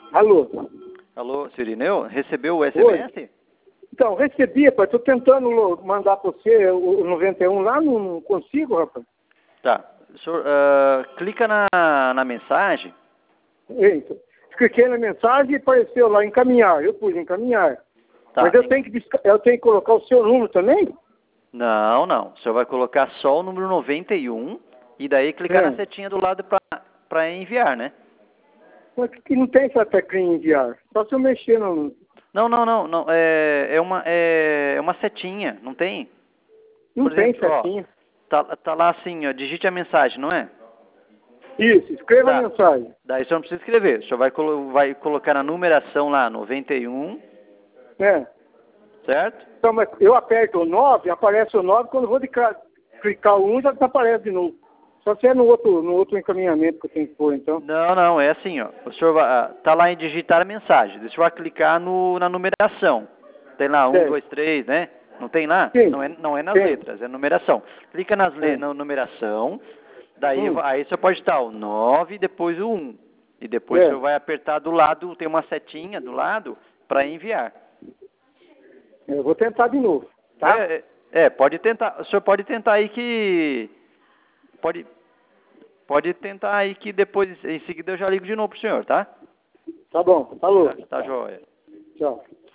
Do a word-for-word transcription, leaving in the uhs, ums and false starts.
Alô? Alô, seu Irineu? Recebeu o S Oi. M S? Então, recebi, rapaz. Estou tentando lo- mandar para você o o noventa e um lá, não, não consigo, rapaz. Tá. O senhor, ah, clica na, na mensagem. Eita. Cliquei na mensagem e apareceu lá, encaminhar. Eu pus encaminhar. Tá. Mas eu tenho, que, desca- eu tenho que colocar o seu número também? Não, não. O senhor vai colocar só o número noventa e um e daí clicar É. na setinha do lado para enviar, né? Mas que não tem essa teclinha enviar. Só se eu mexer no... Não, não, não, não. É, é, uma, é, é uma setinha, não tem? Não Por tem exemplo, ó, setinha. tá, tá lá assim, ó, digite a mensagem, não é? Isso, escreva Tá. a mensagem. Daí o senhor não precisa escrever. O senhor vai, colo vai colocar na numeração lá, noventa e um, É. certo? Então, mas eu aperto o nove, aparece o nove, quando eu vou de ca- clicar o um, já desaparece de novo. Só se é no outro, no outro encaminhamento que eu tenho que pôr, então. Não, não, é assim, ó. O senhor vai, ah, tá lá em digitar a mensagem. O senhor vai clicar no, na numeração. Tem lá um, Certo. dois, três, né? Não tem lá? Sim. Não é, não é nas Tem. letras, é numeração. Clica nas le É. na numeração, daí Hum. aí o senhor pode estar o nove e depois o um. E depois o É. senhor vai apertar do lado, tem uma setinha do lado para enviar. Eu vou tentar de novo, tá? É, é, é, pode tentar. O senhor pode tentar aí que pode pode tentar aí que depois em seguida eu já ligo de novo pro senhor, tá? Tá bom, falou. Tá, tá joia. Tchau.